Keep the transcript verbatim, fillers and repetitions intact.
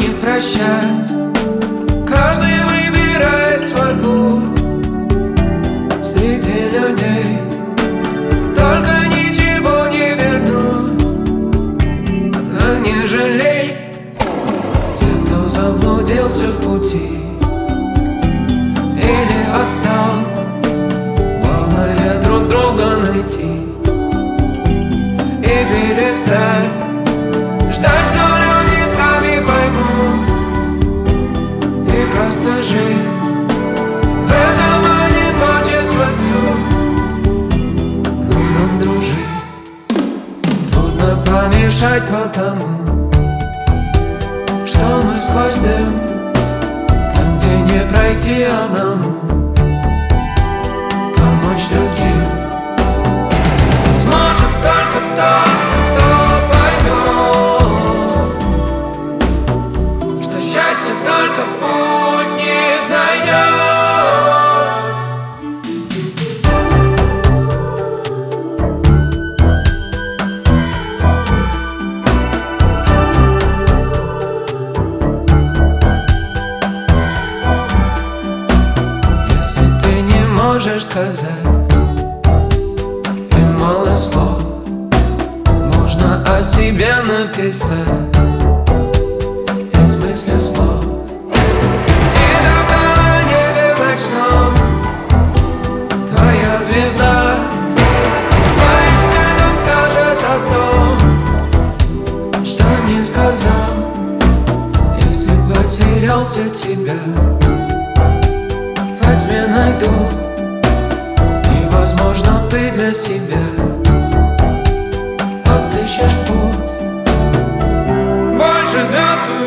не прощать. Каждый выбирает свой путь среди людей, только ничего не вернуть. А не жалей те, кто заблудился в пути или отстал. Главное друг друга найти и перестать ждать, что люди сами поймут, и просто жить в этом одиночестве суть. Но нам дружить трудно помешать, потому что мы сквозь дым, там, где не пройти одному, помочь другим сможет только тот, кто поймет, что счастье только путник найдет. Если ты не можешь сказать и мало слов, можно о себе написать из мысли слов. И тогда на небе ночном твоя звезда своим светом скажет о том, что не сказал. Если потерялся тебя, во тьме найду, и возможно ты для себя отыщешь путь. Больше звезд